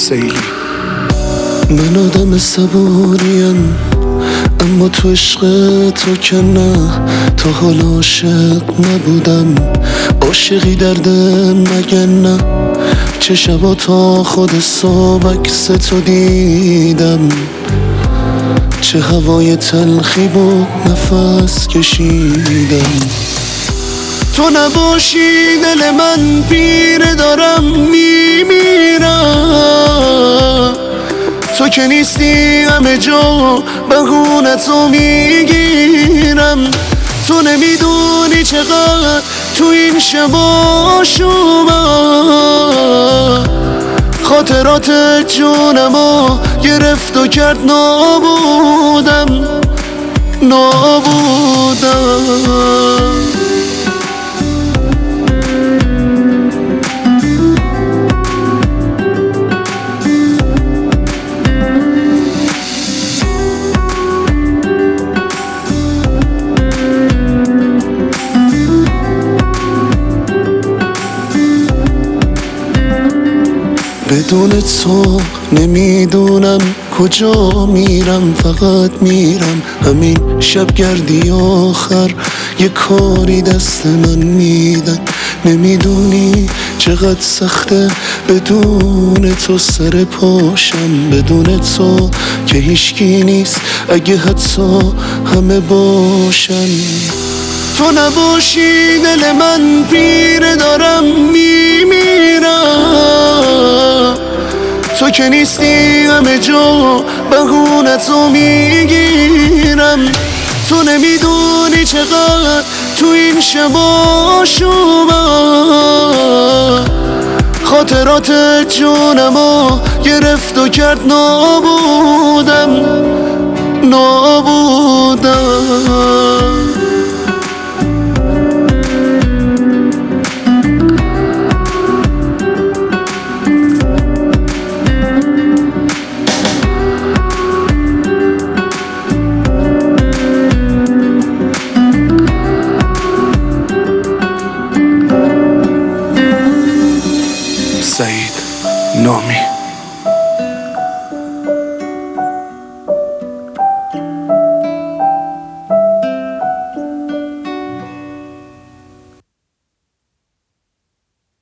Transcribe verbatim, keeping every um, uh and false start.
سیلی. من آدم صبوریم اما تو عشق تو که نه، تا حالا عاشق نبودم. عاشقی درده مگه نه؟ چه شبا تا خود صبح عکس تو دیدم، چه هوای تلخی بود نفس کشیدم. تو نباشی دل من پیر دارم میمیرم، تو که نیستی همه جا بهونتو میگیرم. تو نمیدونی چقدر تو این شبا شومم، خاطرات جونمو گرفت و کرد نابودم نابودم. بدون تو نمیدونم کجا میرم، فقط میرم همین شب گردی آخر یه کاری دست من میدن. نمیدونی چقدر سخته بدون تو سر پاشم، بدون تو که هیچکی نیست اگه حتی همه باشن. تو نباشی دل من پیر دارم میمیرم، تو که نیستی همه جا بهونتو میگیرم. تو نمیدونی چقدر تو این شبا شومم، خاطرات جونمو گرفت و کرد نابودم نابودم. سعید نامی.